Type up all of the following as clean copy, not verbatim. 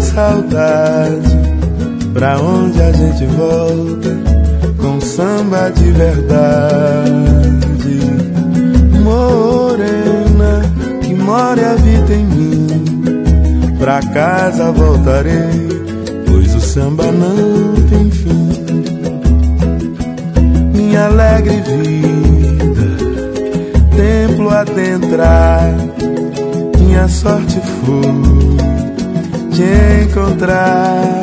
saudade, pra onde a gente volta com samba de verdade. Morena, que mora e habita em mim, pra casa voltarei, pois o samba não tem fim. Minha alegre vida, templo adentrar, minha sorte foi te encontrar.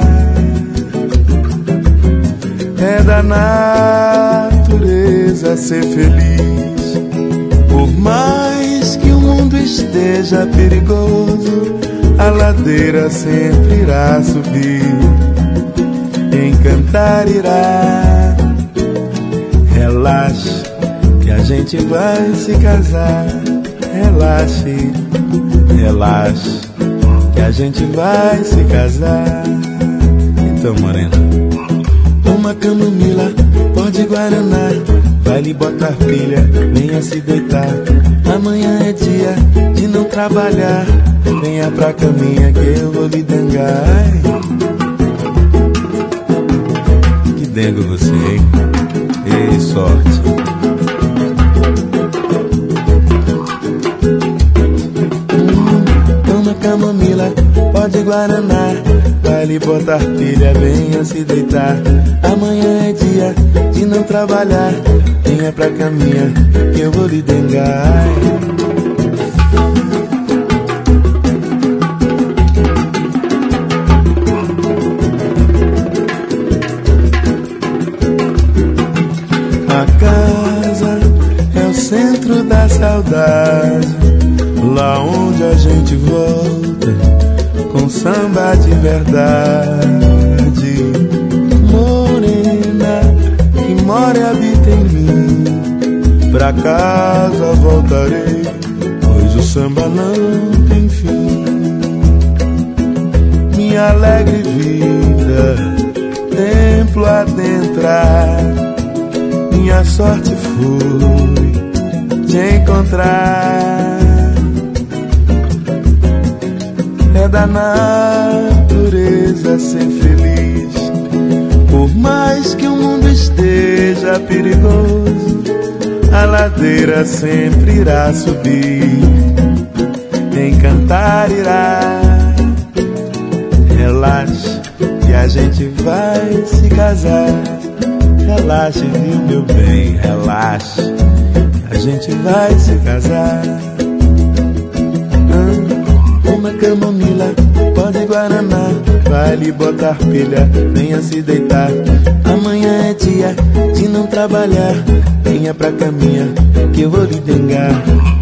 É da natureza ser feliz, por mais que o mundo esteja perigoso, a ladeira sempre irá subir, encantar irá. Relaxe, que a gente vai se casar. Relaxe, relaxe, que a gente vai se casar. Então, morena, uma camomila, pó de guaraná, vai lhe botar pilha, venha se deitar. Amanhã é dia de não trabalhar, venha pra caminha que eu vou lhe dengar. Que dengo você, hein? Ei, sorte. Toma camomila, pó de guaraná, vai lhe botar pilha, venha se deitar. Amanhã é dia de não trabalhar, venha pra caminha que eu vou lhe dengar. A casa é o centro da saudade, lá onde a gente volta com samba de verdade. Morena, que mora e habita em mim, pra casa voltarei, pois o samba não tem fim. Minha alegre vida, templo adentrar, minha sorte foi te encontrar. É da natureza ser feliz, por mais que o mundo esteja perigoso, a ladeira sempre irá subir, encantar irá. Relaxe, que a gente vai se casar. Relaxe, viu, meu bem, relaxe, a gente vai se casar. Uma camomila, pó de guaraná, vai lhe botar pilha, venha se deitar. Amanhã é dia de não trabalhar, venha pra caminha que eu vou lhe dengar.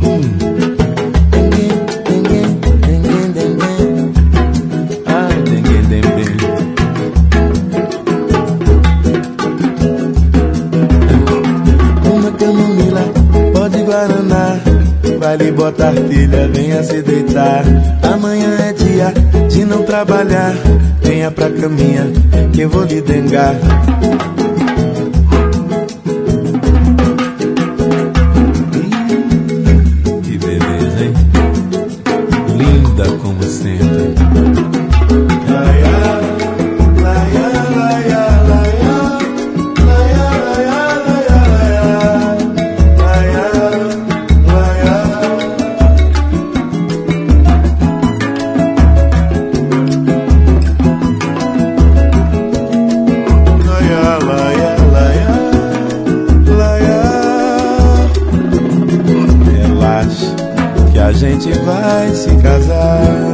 Vai lhe botar pilha, venha se deitar. Amanhã é dia de não trabalhar, venha pra caminha que eu vou lhe dengar. Que beleza, hein? Linda como sempre. Que a gente vai se casar.